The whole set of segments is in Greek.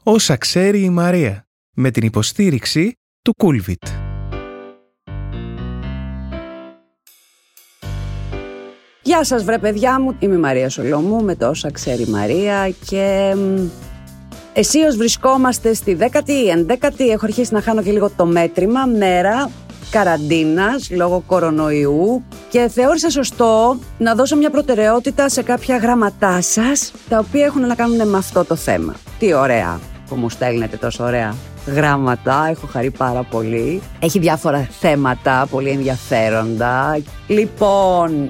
Όσα ξέρει η Μαρία, με την υποστήριξη του Coolvit. Γεια σας βρε παιδιά μου, είμαι η Μαρία Σολομού με το Όσα ξέρει η Μαρία και εσείως βρισκόμαστε στη 11η, έχω αρχίσει να χάνω και λίγο το μέτρημα, μέρα καραντίνας λόγω κορονοϊού και θεώρησα σωστό να δώσω μια προτεραιότητα σε κάποια γράμματά σας τα οποία έχουν να κάνουν με αυτό το θέμα. Τι ωραία που μου στέλνετε τόσο ωραία γράμματα, έχω χαρεί πάρα πολύ. Έχει διάφορα θέματα πολύ ενδιαφέροντα. Λοιπόν,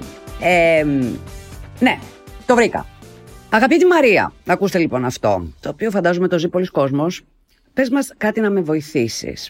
ναι, το βρήκα. Αγαπητή Μαρία, ακούστε λοιπόν αυτό, το οποίο φαντάζομαι το ζει πολλοί κόσμος. Πες μας κάτι να με βοηθήσεις.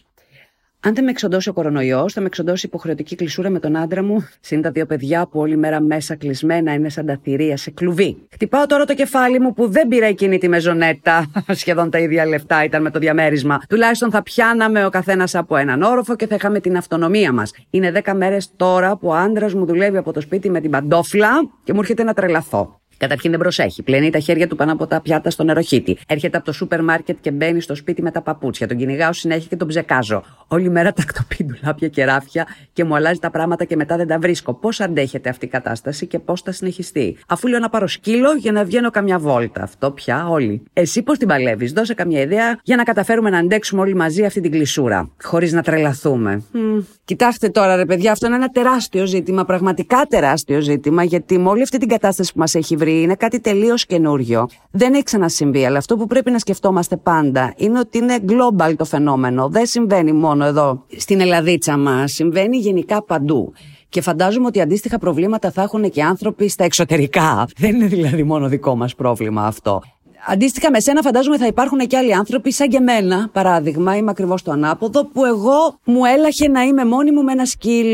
Αν δεν με εξοντώσει ο κορονοϊός, θα με εξοντώσει υποχρεωτική κλεισούρα με τον άντρα μου, συν τα δύο παιδιά που όλη μέρα μέσα κλεισμένα είναι σαν τα θηρία σε κλουβί. Χτυπάω τώρα το κεφάλι μου που δεν πήρα εκείνη τη μεζονέτα, σχεδόν τα ίδια λεφτά ήταν με το διαμέρισμα. Τουλάχιστον θα πιάναμε ο καθένας από έναν όροφο και θα είχαμε την αυτονομία μας. Είναι 10 μέρες τώρα που ο άντρας μου δουλεύει από το σπίτι με την παντόφλα και μου έρχεται να τρελαθώ. Καταρχήν δεν προσέχει. Πλένει τα χέρια του πάνω από τα πιάτα στο νεροχύτη. Έρχεται από το σούπερ μάρκετ και μπαίνει στο σπίτι με τα παπούτσια. Τον κυνηγάω συνέχεια και τον ψεκάζω. Όλη μέρα τακτοποιεί ντουλάπια και ράφια και μου αλλάζει τα πράγματα και μετά δεν τα βρίσκω. Πώς αντέχεται αυτή η κατάσταση και πώς θα συνεχιστεί. Αφού λέω να πάρω σκύλο για να βγαίνω καμιά βόλτα. Αυτό πια όλοι. Εσύ πώς την παλεύεις, δώσε καμιά ιδέα για να καταφέρουμε να αντέξουμε όλοι μαζί αυτή την κλεισούρα. Χωρίς να τρελαθούμε. Κοιτάξτε τώρα ρε παιδιά, αυτό είναι ένα τεράστιο ζήτημα. Πραγματικά τεράστιο ζήτημα, γιατί με όλη αυτή την κατάσταση που μας έχει βρει είναι κάτι τελείως καινούριο. Δεν έχει ξανασυμβεί, αλλά αυτό που πρέπει να σκεφτόμαστε πάντα είναι ότι είναι global το φαινόμενο. Δεν συμβαίνει μόνο εδώ στην Ελλαδίτσα μας, συμβαίνει γενικά παντού. Και φαντάζομαι ότι αντίστοιχα προβλήματα θα έχουν και άνθρωποι στα εξωτερικά. Δεν είναι δηλαδή μόνο δικό μας πρόβλημα αυτό. Αντίστοιχα με σένα φαντάζομαι θα υπάρχουν και άλλοι άνθρωποι σαν και εμένα, παράδειγμα, είμαι ακριβώς το ανάποδο, που εγώ μου έλαχε να είμαι μόνη μου με ένα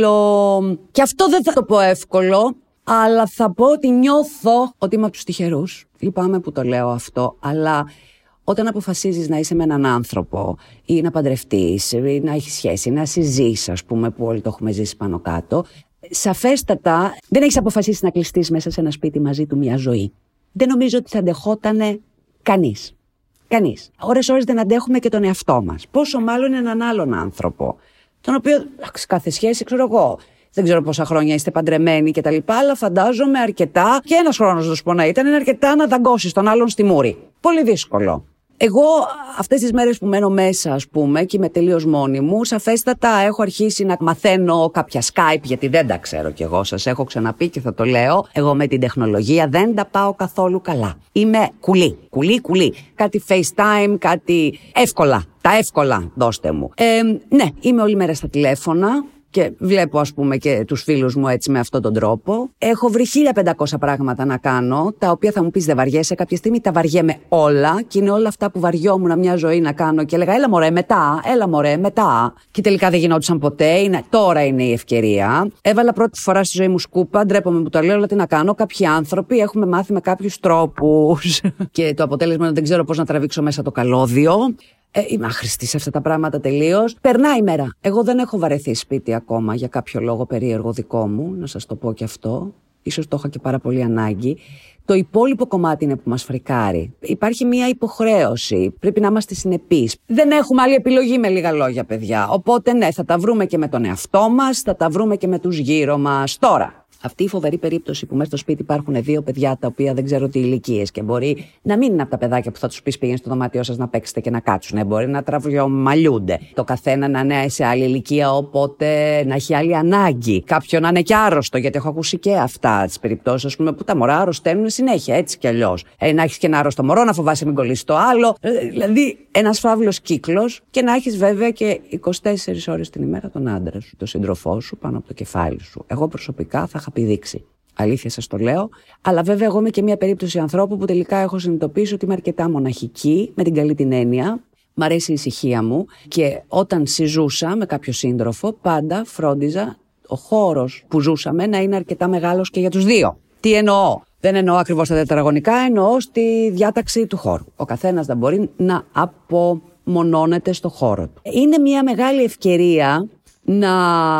σκύλο. Και αυτό δεν θα το πω εύκολο, αλλά θα πω ότι νιώθω ότι είμαι από τους τυχερούς. Λυπάμαι που το λέω αυτό, αλλά όταν αποφασίζεις να είσαι με έναν άνθρωπο ή να παντρευτείς ή να έχεις σχέση, να συζείς, ας πούμε, που όλοι το έχουμε ζήσει πάνω κάτω, σαφέστατα δεν έχεις αποφασίσει να κλειστείς μέσα σε ένα σπίτι μαζί του μια ζωή. Δεν νομίζω ότι θα αντεχότανε κανείς. Κανείς. Ώρες δεν αντέχουμε και τον εαυτό μας. Πόσο μάλλον έναν άλλον άνθρωπο, τον οποίο κάθε σχέση, ξέρω εγώ. Δεν ξέρω πόσα χρόνια είστε παντρεμένοι κτλ. Αλλά φαντάζομαι αρκετά, και ένας χρόνος να σου πω να ήταν, είναι αρκετά να δαγκώσεις τον άλλον στη μούρη. Πολύ δύσκολο. Εγώ αυτές τις μέρες που μένω μέσα, ας πούμε, και είμαι τελείως μόνη μου, σαφέστατα έχω αρχίσει να μαθαίνω κάποια Skype, γιατί δεν τα ξέρω κι εγώ. Σας έχω ξαναπεί και θα το λέω. Εγώ με την τεχνολογία δεν τα πάω καθόλου καλά. Είμαι κουλή. Κάτι FaceTime, κάτι εύκολα. Τα εύκολα δώστε μου. Ναι, είμαι όλη μέρα στα τηλέφωνα. Και βλέπω, ας πούμε, και τους φίλους μου έτσι με αυτόν τον τρόπο. Έχω βρει 1500 πράγματα να κάνω, τα οποία θα μου πεις δεν βαριέσαι. Κάποια στιγμή τα βαριέμαι όλα, και είναι όλα αυτά που βαριόμουν μια ζωή να κάνω. Και έλεγα, έλα μωρέ, μετά. Και τελικά δεν γινόντουσαν ποτέ. Τώρα είναι η ευκαιρία. Έβαλα πρώτη φορά στη ζωή μου σκούπα, ντρέπομαι που το λέω, αλλά τι να κάνω. Κάποιοι άνθρωποι έχουμε μάθει με κάποιους τρόπους. Και το αποτέλεσμα είναι δεν ξέρω πώς να τραβήξω μέσα το καλώδιο. Είμαι άχρηστη σε αυτά τα πράγματα τελείως. Περνάει η μέρα. Εγώ δεν έχω βαρεθεί σπίτι ακόμα για κάποιο λόγο περίεργο δικό μου, να σας το πω και αυτό. Ίσως το είχα και πάρα πολύ ανάγκη. Το υπόλοιπο κομμάτι είναι που μας φρικάρει. Υπάρχει μια υποχρέωση. Πρέπει να είμαστε συνεπείς. Δεν έχουμε άλλη επιλογή, με λίγα λόγια, παιδιά. Οπότε ναι, θα τα βρούμε και με τον εαυτό μας, θα τα βρούμε και με τους γύρω μας. Τώρα, αυτή η φοβερή περίπτωση που μέσα στο σπίτι υπάρχουν 2 παιδιά τα οποία δεν ξέρω τι ηλικίες και μπορεί να μην είναι από τα παιδάκια που θα τους πεις πήγαινε στο δωμάτιό σας να παίξετε και να κάτσουν. Μπορεί να τραβιομαλιούνται. Το καθένα να είναι σε άλλη ηλικία, οπότε να έχει άλλη ανάγκη. Κάποιον να είναι και άρρωστο, γιατί έχω ακούσει και αυτά τις περιπτώσεις, ας πούμε, που τα μωρά αρρωσταίνουν συνέχεια, έτσι κι αλλιώς. Να έχεις και ένα άρρωστο μωρό, να φοβάσαι μην κολλήσει το άλλο. Δηλαδή ένας φαύλος κύκλος, και να έχεις βέβαια και 24 ώρες την ημέρα τον άντρα σου, τον σύντροφό σου πάνω από το κεφάλι σου. Εγώ προσωπικά θα είχα πηδήξει. Αλήθεια σας το λέω. Αλλά βέβαια, εγώ είμαι και μια περίπτωση ανθρώπου που τελικά έχω συνειδητοποιήσει ότι είμαι αρκετά μοναχική, με την καλή την έννοια. Μ' αρέσει η ησυχία μου, και όταν συζούσα με κάποιο σύντροφο, πάντα φρόντιζα ο χώρος που ζούσαμε να είναι αρκετά μεγάλος και για τους δύο. Τι εννοώ? Δεν εννοώ ακριβώς τα τετραγωνικά, εννοώ στη διάταξη του χώρου. Ο καθένας δεν μπορεί να απομονώνεται στο χώρο του. Είναι μια μεγάλη ευκαιρία να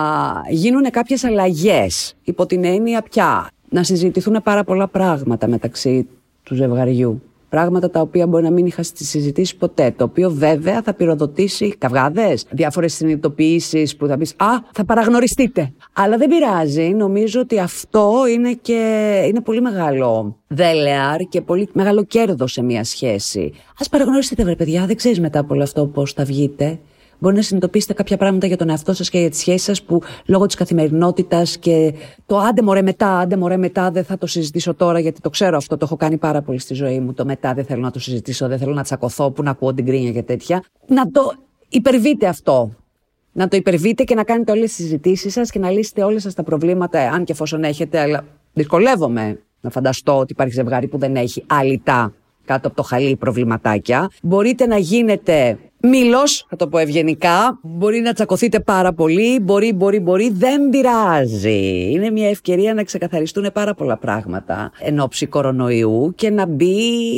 γίνουν κάποιες αλλαγές, υπό την έννοια πια να συζητηθούν πάρα πολλά πράγματα μεταξύ του ζευγαριού. Πράγματα τα οποία μπορεί να μην είχα συζητήσει ποτέ. Το οποίο βέβαια θα πυροδοτήσει καυγάδες, διάφορες συνειδητοποιήσεις που θα πεις θα παραγνωριστείτε. Αλλά δεν πειράζει. Νομίζω ότι αυτό είναι πολύ μεγάλο δέλεαρ και πολύ μεγάλο κέρδος σε μια σχέση. Ας παραγνωριστείτε, βρε παιδιά, δεν ξέρεις μετά από όλο αυτό πώς θα βγείτε. Μπορεί να συνειδητοποιήσετε κάποια πράγματα για τον εαυτό σας και για τις σχέσεις σας που λόγω της καθημερινότητας και το άντε μωρέ μετά, δεν θα το συζητήσω τώρα γιατί το ξέρω αυτό, το έχω κάνει πάρα πολύ στη ζωή μου. Το μετά δεν θέλω να το συζητήσω, δεν θέλω να τσακωθώ, που να ακούω την κρίνια και τέτοια. Να το υπερβείτε αυτό. Να το υπερβείτε και να κάνετε όλες τις συζητήσεις σας και να λύσετε όλες σας τα προβλήματα, αν και εφόσον έχετε, αλλά δυσκολεύομαι να φανταστώ ότι υπάρχει ζευγάρι που δεν έχει αλητά κάτω από το χαλί προβληματάκια. Μπορείτε να γίνετε μήλος, θα το πω ευγενικά. Μπορεί να τσακωθείτε πάρα πολύ. Μπορεί. Δεν πειράζει. Είναι μια ευκαιρία να ξεκαθαριστούν πάρα πολλά πράγματα εν ώψη κορονοϊού και να μπει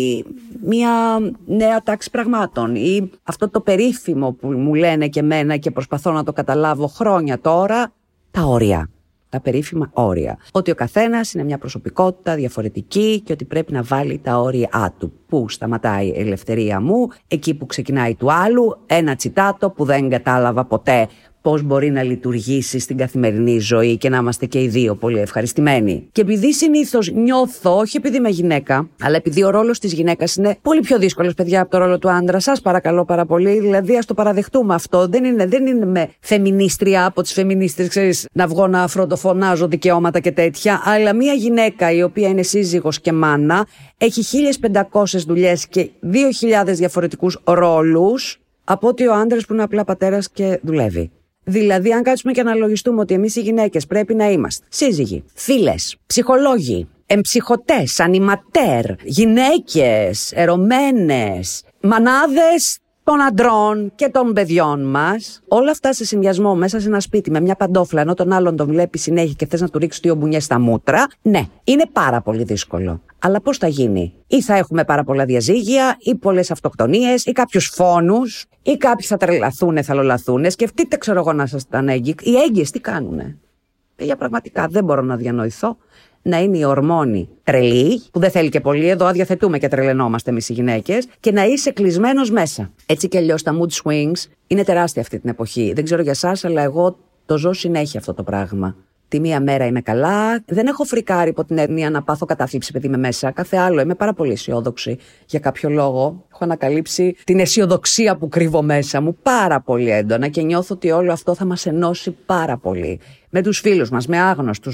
μια νέα τάξη πραγμάτων. Ή αυτό το περίφημο που μου λένε και εμένα και προσπαθώ να το καταλάβω χρόνια τώρα, τα όρια. Τα περίφημα όρια. Ότι ο καθένας είναι μια προσωπικότητα διαφορετική και ότι πρέπει να βάλει τα όρια του. Πού σταματάει η ελευθερία μου, εκεί που ξεκινάει του άλλου, ένα τσιτάτο που δεν κατάλαβα ποτέ πώς μπορεί να λειτουργήσει στην καθημερινή ζωή και να είμαστε και οι δύο πολύ ευχαριστημένοι. Και επειδή συνήθως νιώθω, όχι επειδή είμαι γυναίκα, αλλά επειδή ο ρόλος της γυναίκας είναι πολύ πιο δύσκολος, παιδιά, από το ρόλο του άντρα, σας παρακαλώ πάρα πολύ. Δηλαδή, ας το παραδεχτούμε αυτό. Δεν είναι με φεμινίστρια από τις φεμινίστρες, ξέρεις, να βγω να φροντοφωνάζω δικαιώματα και τέτοια. Αλλά μια γυναίκα η οποία είναι σύζυγος και μάνα, έχει 1500 δουλειές και 2000 διαφορετικούς ρόλους από ότι ο άντρας που είναι απλά πατέρας και δουλεύει. Δηλαδή, αν κάτσουμε και αναλογιστούμε ότι εμείς οι γυναίκες πρέπει να είμαστε σύζυγοι, φίλες, ψυχολόγοι, εμψυχωτές, ανιματέρ, γυναίκες, ερωμένες, μανάδες των αντρών και των παιδιών μας, όλα αυτά σε συνδυασμό μέσα σε ένα σπίτι με μια παντόφλα, ενώ τον άλλον τον βλέπει συνέχεια και θες να του ρίξεις 2 μπουνιές στα μούτρα, ναι, είναι πάρα πολύ δύσκολο. Αλλά πώς θα γίνει? Ή θα έχουμε πάρα πολλά διαζύγια, ή πολλές αυτοκτονίες, ή κάποιους φόνους, ή κάποιοι θα τρελαθούνε, θα λολαθούνε. Σκεφτείτε, ξέρω εγώ, να σας ήταν έγκυοι. Οι έγκυες τι κάνουνε? Για πραγματικά δεν μπορώ να διανοηθώ να είναι η ορμόνη τρελή, που δεν θέλει και πολύ, εδώ αδιαθετούμε και τρελαινόμαστε εμείς οι γυναίκες, και να είσαι κλεισμένος μέσα. Έτσι κι αλλιώς τα mood swings είναι τεράστια αυτή την εποχή. Δεν ξέρω για εσάς, αλλά εγώ το ζω συνέχεια αυτό το πράγμα. Τη μία μέρα είμαι καλά, δεν έχω φρικάρει υπό την έννοια να πάθω κατάθλιψη επειδή είμαι μέσα. Κάθε άλλο, είμαι πάρα πολύ αισιόδοξη για κάποιο λόγο. Έχω ανακαλύψει την αισιοδοξία που κρύβω μέσα μου πάρα πολύ έντονα και νιώθω ότι όλο αυτό θα μας ενώσει πάρα πολύ. Με τους φίλους μας, με άγνωστους,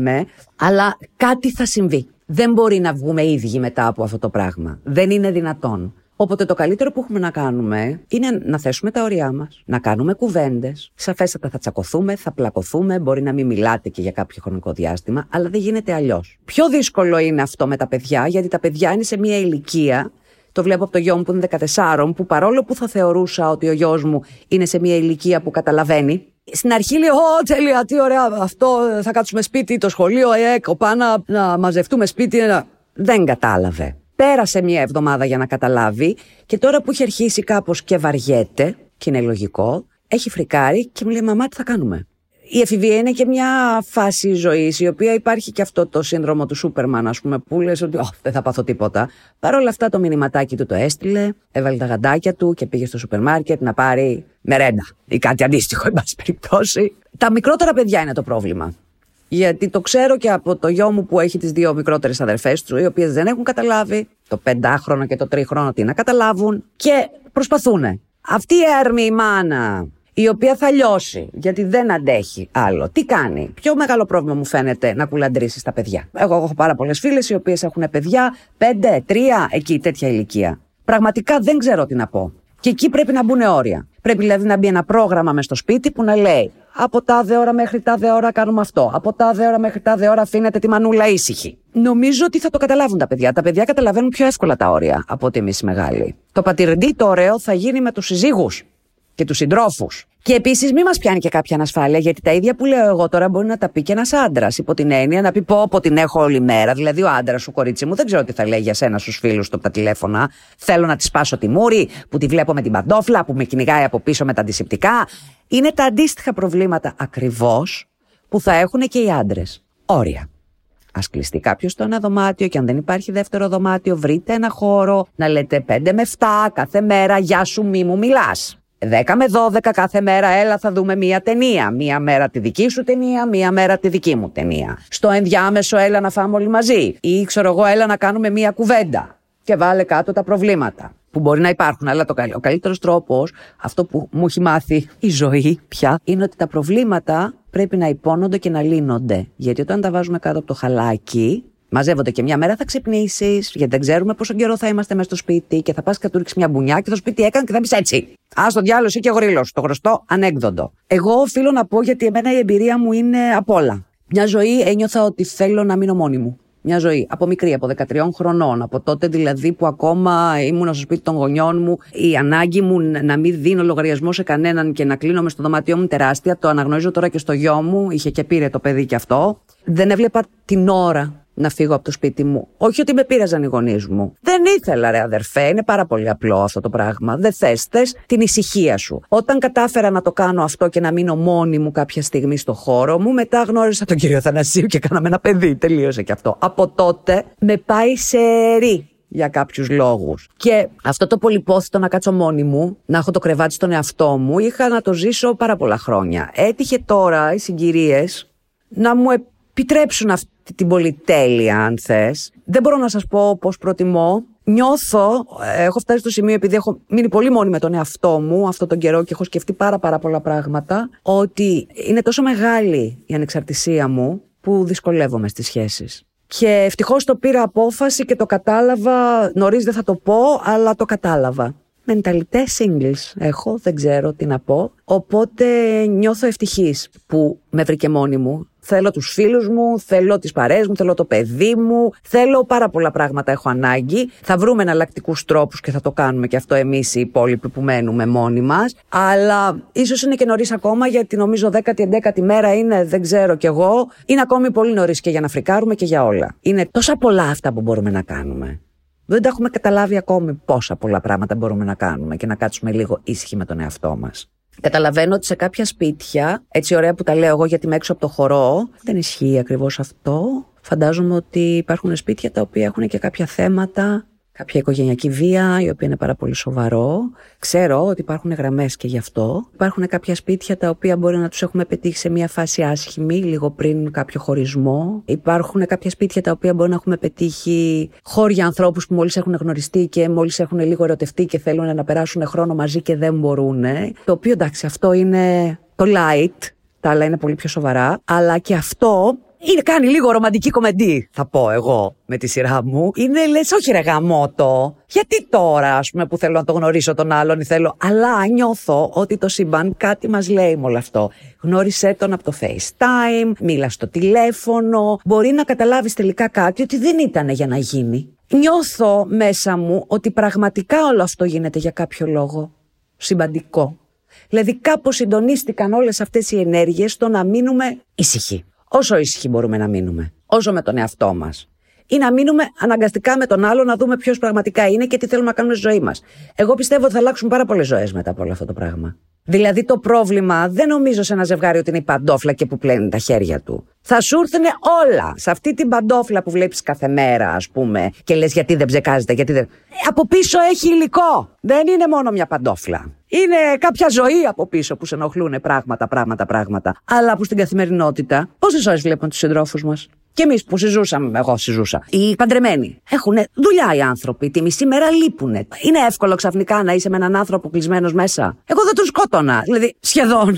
αλλά κάτι θα συμβεί. Δεν μπορεί να βγούμε ίδιοι μετά από αυτό το πράγμα. Δεν είναι δυνατόν. Οπότε το καλύτερο που έχουμε να κάνουμε είναι να θέσουμε τα όρια μας, να κάνουμε κουβέντες. Σαφέστατα θα τσακωθούμε, θα πλακωθούμε, μπορεί να μην μιλάτε και για κάποιο χρονικό διάστημα, αλλά δεν γίνεται αλλιώς. Πιο δύσκολο είναι αυτό με τα παιδιά, γιατί τα παιδιά είναι σε μια ηλικία, το βλέπω από το γιο μου που είναι 14, που παρόλο που θα θεωρούσα ότι ο γιος μου είναι σε μια ηλικία που καταλαβαίνει, στην αρχή λέει: τέλεια, τι ωραία, αυτό θα κάτσουμε σπίτι, το σχολείο, κοπάνα, να μαζευτούμε σπίτι. Δεν κατάλαβε. Πέρασε μια εβδομάδα για να καταλάβει και τώρα που έχει αρχίσει κάπως και βαριέται, και είναι λογικό, έχει φρικάρει και μου λέει: μαμά, τι θα κάνουμε? Η εφηβεία είναι και μια φάση ζωής, η οποία υπάρχει και αυτό το σύνδρομο του Σούπερμαν, ας πούμε, που λες ότι δεν θα πάθω τίποτα. Παρ' όλα αυτά το μηνυματάκι του το έστειλε, έβαλε τα γαντάκια του και πήγε στο σούπερ μάρκετ να πάρει μερέντα ή κάτι αντίστοιχο, εν πάση περιπτώσει. Τα μικρότερα παιδιά είναι το πρόβλημα. Γιατί το ξέρω και από το γιο μου που έχει τις 2 μικρότερες αδερφές του, οι οποίες δεν έχουν καταλάβει το 5χρονο και το 3χρονο τι να καταλάβουν και προσπαθούνε. Αυτή η έρμη η μάνα, η οποία θα λιώσει γιατί δεν αντέχει άλλο, τι κάνει? Πιο μεγάλο πρόβλημα μου φαίνεται να κουλαντρήσει στα παιδιά. Εγώ έχω πάρα πολλές φίλες οι οποίες έχουν παιδιά 5, 3, εκεί τέτοια ηλικία. Πραγματικά δεν ξέρω τι να πω. Και εκεί πρέπει να μπουν όρια. Πρέπει δηλαδή να μπει ένα πρόγραμμα μες στο σπίτι που να λέει: από τάδε ώρα μέχρι τάδε ώρα κάνουμε αυτό. Από τάδε ώρα μέχρι τάδε ώρα αφήνετε τη μανούλα ήσυχη. Νομίζω ότι θα το καταλάβουν τα παιδιά. Τα παιδιά καταλαβαίνουν πιο εύκολα τα όρια από ότι εμείς οι μεγάλοι. Το πατηρντή το ωραίο θα γίνει με τους συζύγους και τους συντρόφους. Και επίσης μην μας πιάνει και κάποια ανασφάλεια, γιατί τα ίδια που λέω εγώ τώρα μπορεί να τα πει και ένας άντρας. Υπό την έννοια να πει: πω την έχω όλη μέρα. Δηλαδή ο άντρας σου, κορίτσι μου, δεν ξέρω τι θα λέει για σένα στους φίλους του από τα τηλέφωνα. Θέλω να τη σπάσω τη μούρη, που τη βλέπω με την παντόφλα, που με κυνηγάει από πίσω με τα αντισηπτικά. Είναι τα αντίστοιχα προβλήματα ακριβώς που θα έχουν και οι άντρες. Όρια. Ας κλειστεί κάποιος στο ένα δωμάτιο και αν δεν υπάρχει δεύτερο δωμάτιο, βρείτε ένα χώρο να λέτε 5 με 7 κάθε μέρα, γεια σου, μη μου μιλάς. 10 με 12 κάθε μέρα, έλα θα δούμε μία ταινία. Μία μέρα τη δική σου ταινία, μία μέρα τη δική μου ταινία. Στο ενδιάμεσο, έλα να φάμε όλοι μαζί. Ή ξέρω εγώ, έλα να κάνουμε μία κουβέντα. Και βάλε κάτω τα προβλήματα που μπορεί να υπάρχουν. Αλλά ο καλύτερος τρόπος, αυτό που μου έχει μάθει η ζωή πια, είναι ότι τα προβλήματα πρέπει να υπόνονται και να λύνονται. Γιατί όταν τα βάζουμε κάτω από το χαλάκι, μαζεύονται και μια μέρα θα ξυπνήσεις, γιατί δεν ξέρουμε πόσο καιρό θα είμαστε μέσα στο σπίτι και θα πας και θα του ρίξεις μια μπουνιά και το σπίτι έκανε και θα πεις έτσι. Ας το διάλογο ή και γρήλος, το γνωστό ανέκδοτο. Εγώ οφείλω να πω, γιατί εμένα η εμπειρία μου είναι απ' όλα. Μια ζωή ένιωθα ότι θέλω να μείνω μόνη μου. Μια ζωή από μικρή, από 13 χρονών, από τότε δηλαδή που ακόμα ήμουν στο σπίτι των γονιών μου, η ανάγκη μου να μην δίνω λογαριασμό σε κανέναν και να κλείνομαι στο δωμάτιό μου τεράστια. Το αναγνωρίζω τώρα και στο γιο μου, είχε και πήρε το παιδί κι αυτό. Δεν έβλεπα την ώρα να φύγω από το σπίτι μου. Όχι ότι με πείραζαν οι γονείς μου. Δεν ήθελα, ρε αδερφέ, είναι πάρα πολύ απλό αυτό το πράγμα. Δεν θες την ησυχία σου. Όταν κατάφερα να το κάνω αυτό και να μείνω μόνη μου κάποια στιγμή στο χώρο μου, μετά γνώρισα τον κύριο Θανασίου και κάναμε ένα παιδί. Τελείωσε και αυτό. Από τότε με πάει σε ρί για κάποιους λόγους. Και αυτό το πολυπόθητο να κάτσω μόνη μου, να έχω το κρεβάτι στον εαυτό μου, είχα να το ζήσω πάρα πολλά χρόνια. Έτυχε τώρα οι συγκυρίες να μου επιτρέψουν αυτή την πολυτέλεια, αν θες. Δεν μπορώ να σας πω πώς προτιμώ. Νιώθω, έχω φτάσει στο σημείο, επειδή έχω μείνει πολύ μόνη με τον εαυτό μου αυτόν τον καιρό και έχω σκεφτεί πάρα πολλά πράγματα, ότι είναι τόσο μεγάλη η ανεξαρτησία μου που δυσκολεύομαι στις σχέσεις. Και ευτυχώς το πήρα απόφαση και το κατάλαβα, νωρίς δεν θα το πω, αλλά το κατάλαβα. Μενταλιτές singles έχω, δεν ξέρω τι να πω. Οπότε νιώθω ευτυχής που με βρήκε μόνη μου. Θέλω τους φίλους μου, θέλω τις παρέες μου, θέλω το παιδί μου, θέλω πάρα πολλά πράγματα, έχω ανάγκη. Θα βρούμε εναλλακτικούς τρόπους και θα το κάνουμε και αυτό εμείς οι υπόλοιποι που μένουμε μόνοι μας. Αλλά ίσως είναι και νωρίς ακόμα, γιατί νομίζω 10η-11η μέρα είναι, δεν ξέρω κι εγώ. Είναι ακόμη πολύ νωρίς και για να φρικάρουμε και για όλα. Είναι τόσα πολλά αυτά που μπορούμε να κάνουμε. Δεν τα έχουμε καταλάβει ακόμη πόσα πολλά πράγματα μπορούμε να κάνουμε και να κάτσουμε λίγο ήσυχοι με τον εαυτό μας. Καταλαβαίνω ότι σε κάποια σπίτια, έτσι ωραία που τα λέω εγώ γιατί είμαι έξω από το χορό, δεν ισχύει ακριβώς αυτό. Φαντάζομαι ότι υπάρχουν σπίτια τα οποία έχουν και κάποια θέματα, κάποια οικογενειακή βία, η οποία είναι πάρα πολύ σοβαρό. Ξέρω ότι υπάρχουν γραμμές και γι' αυτό. Υπάρχουν κάποια σπίτια τα οποία μπορεί να τους έχουμε πετύχει σε μια φάση άσχημη, λίγο πριν κάποιο χωρισμό. Υπάρχουν κάποια σπίτια τα οποία μπορεί να έχουμε πετύχει χώρια ανθρώπους που μόλις έχουν γνωριστεί και μόλις έχουν λίγο ερωτευτεί και θέλουν να περάσουν χρόνο μαζί και δεν μπορούν. Το οποίο εντάξει, αυτό είναι το light, τα άλλα είναι πολύ πιο σοβαρά, αλλά και αυτό κάνει λίγο ρομαντική κομμεντή, θα πω εγώ με τη σειρά μου. Είναι λες, όχι ρε γαμώτο, γιατί τώρα ας πούμε που θέλω να το γνωρίσω τον άλλον ή θέλω. Αλλά νιώθω ότι το σύμπαν κάτι μας λέει με όλο αυτό. Γνώρισέ τον από το FaceTime, μίλα στο τηλέφωνο. Μπορεί να καταλάβεις τελικά κάτι ότι δεν ήταν για να γίνει. Νιώθω μέσα μου ότι πραγματικά όλο αυτό γίνεται για κάποιο λόγο συμπαντικό. Δηλαδή κάπως συντονίστηκαν όλες αυτές οι ενέργειες στο να μείνουμε ήσυχοι. Όσο ήσυχοι μπορούμε να μείνουμε, όσο με τον εαυτό μας. Ή να μείνουμε αναγκαστικά με τον άλλο, να δούμε ποιος πραγματικά είναι και τι θέλουμε να κάνουμε στη ζωή μας. Εγώ πιστεύω ότι θα αλλάξουν πάρα πολλές ζωές μετά από όλο αυτό το πράγμα. Δηλαδή το πρόβλημα δεν νομίζω σε ένα ζευγάρι ότι είναι η παντόφλα και που πλένει τα χέρια του. Θα σου έρθουν όλα σε αυτή την παντόφλα που βλέπεις κάθε μέρα, ας πούμε, και λες γιατί δεν ψεκάζεται, γιατί δεν. Από πίσω έχει υλικό. Δεν είναι μόνο μια παντόφλα. Είναι κάποια ζωή από πίσω που σε ενοχλούν πράγματα. Αλλά που στην καθημερινότητα, πόσες ώρες βλέπουμε τους συντρόφους μας? Και εμείς που συζούσαμε, εγώ συζούσα. Οι παντρεμένοι έχουν δουλειά οι άνθρωποι, τη μισή μέρα λείπουνε. Είναι εύκολο ξαφνικά να είσαι με έναν άνθρωπο κλεισμένος μέσα? Εγώ δεν τον σκότωνα. Δηλαδή, σχεδόν.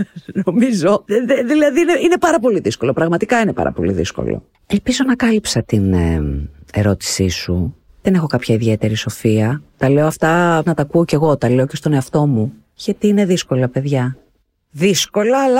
Νομίζω. Δηλαδή, είναι πάρα πολύ δύσκολο. Πραγματικά είναι πάρα πολύ δύσκολο. Ελπίζω να κάλυψα την ερώτησή σου. Δεν έχω κάποια ιδιαίτερη σοφία. Τα λέω αυτά να τα ακούω κι εγώ, τα λέω και στον εαυτό μου. Γιατί είναι δύσκολα, παιδιά. Δύσκολα, αλλά.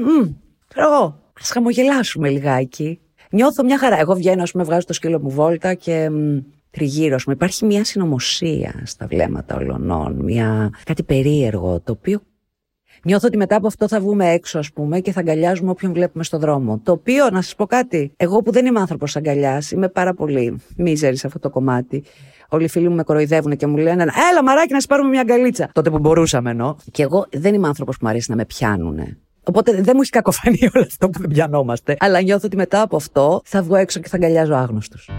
Εγώ. Ας χαμογελάσουμε λιγάκι. Νιώθω μια χαρά. Εγώ βγαίνω, ας πούμε, βγάζω το σκύλο μου βόλτα και τριγύρω, ας πούμε. Υπάρχει μια συνωμοσία στα βλέμματα ολονών. Κάτι περίεργο, το οποίο. Νιώθω ότι μετά από αυτό θα βγούμε έξω, ας πούμε, και θα αγκαλιάζουμε όποιον βλέπουμε στον δρόμο. Το οποίο, να σας πω κάτι, εγώ που δεν είμαι άνθρωπος αγκαλιάς, είμαι πάρα πολύ μίζερη σε αυτό το κομμάτι. Όλοι οι φίλοι μου με κοροϊδεύουν και μου λένε έλα μαράκι να σου πάρουμε μια αγκαλίτσα. Τότε που μπορούσαμε εννοώ. Και εγώ δεν είμαι άνθρωπος που μου αρέσει να με πιάνουνε. Οπότε δεν μου έχει κακοφανεί όλο αυτό που δεν πιανόμαστε. Αλλά νιώθω ότι μετά από αυτό θα βγω έξω και θα αγκαλιάζω άγνωστους.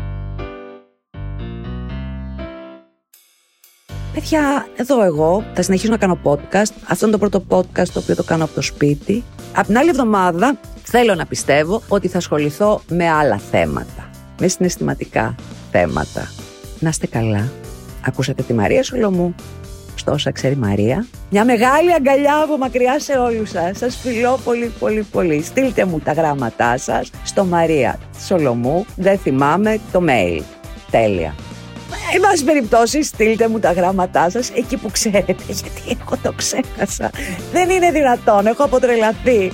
Παιδιά, εδώ εγώ θα συνεχίσω να κάνω podcast. Αυτό είναι το πρώτο podcast το οποίο το κάνω από το σπίτι. Από την άλλη εβδομάδα θέλω να πιστεύω ότι θα ασχοληθώ με άλλα θέματα. Με συναισθηματικά θέματα. Να είστε καλά. Ακούσατε τη Μαρία Σολομού στο Όσα Ξέρει Μαρία. Μια μεγάλη αγκαλιά από μακριά σε όλους σας. Σας φιλώ πολύ πολύ πολύ. Στείλτε μου τα γράμματά σας στο Μαρία Σολομού. Δεν θυμάμαι το mail. Τέλεια. Εν πάση περιπτώσει, στείλτε μου τα γράμματά σας εκεί που ξέρετε, γιατί εγώ το ξέχασα. Δεν είναι δυνατόν, έχω αποτρελαθεί.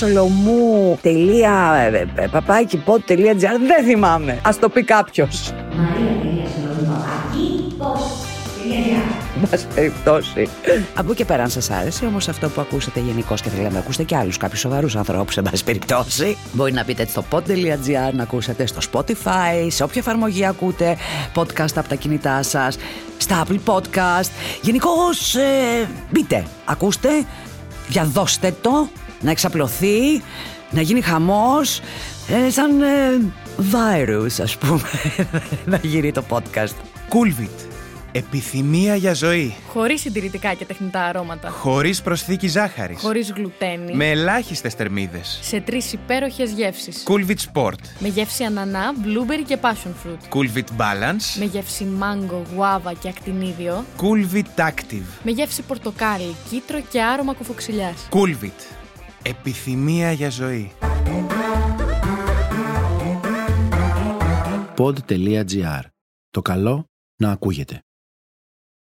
mariasolomou.papakipod.gr. Δεν θυμάμαι. Ας το πει κάποιος. Εν πάση περιπτώσει. Από εκεί πέρα, αν σας άρεσε όμως αυτό που ακούσατε γενικώς και θέλετε να ακούσετε και άλλους κάποιους σοβαρούς ανθρώπους, εν πάση περιπτώσει, μπορεί να μπείτε στο pod.gr, να ακούσετε στο Spotify, σε όποια εφαρμογή ακούτε podcast από τα κινητά σας, στα Apple Podcast. Γενικώς μπείτε, ακούστε, διαδώστε το, να εξαπλωθεί, να γίνει χαμός, σαν virus, ας πούμε, να γυρίσει το podcast. Coolvit. Επιθυμία για ζωή. Χωρίς συντηρητικά και τεχνητά αρώματα. Χωρίς προσθήκη ζάχαρης. Χωρίς γλουτένι. Με ελάχιστες θερμίδες. Σε 3 υπέροχες γεύσεις. Coolvit Sport. Με γεύση ανανά, blueberry και passion fruit. Coolvit Balance. Με γεύση μάγκο, γουάβα και ακτινίδιο. Coolvit Active. Με γεύση πορτοκάλι, κίτρο και άρωμα κουφοξιλιάς. Coolvit. Επιθυμία για ζωή. Pod.gr. Το καλό να ακούγεται.